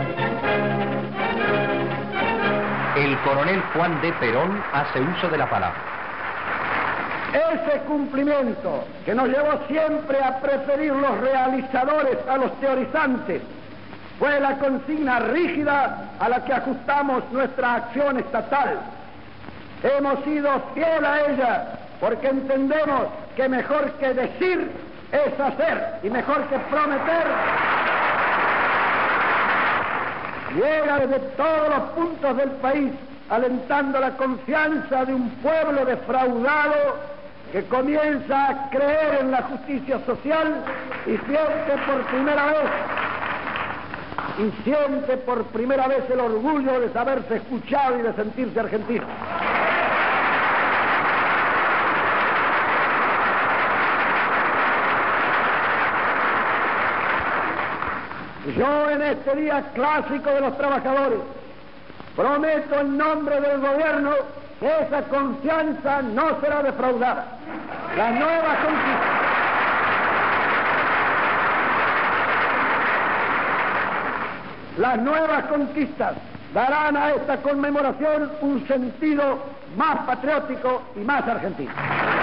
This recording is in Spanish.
El coronel Juan D. Perón hace uso de la palabra. Ese cumplimiento que nos llevó siempre a preferir los realizadores a los teorizantes fue la consigna rígida a la que ajustamos nuestra acción estatal. Hemos sido fiel a ella porque entendemos que mejor que decir es hacer y mejor que prometer llega desde todos los puntos del país alentando la confianza de un pueblo defraudado que comienza a creer en la justicia social y siente por primera vez el orgullo de saberse escuchado y de sentirse argentino. Yo en este día clásico de los trabajadores prometo en nombre del gobierno que esa confianza no será defraudada. Las nuevas conquistas darán a esta conmemoración un sentido más patriótico y más argentino.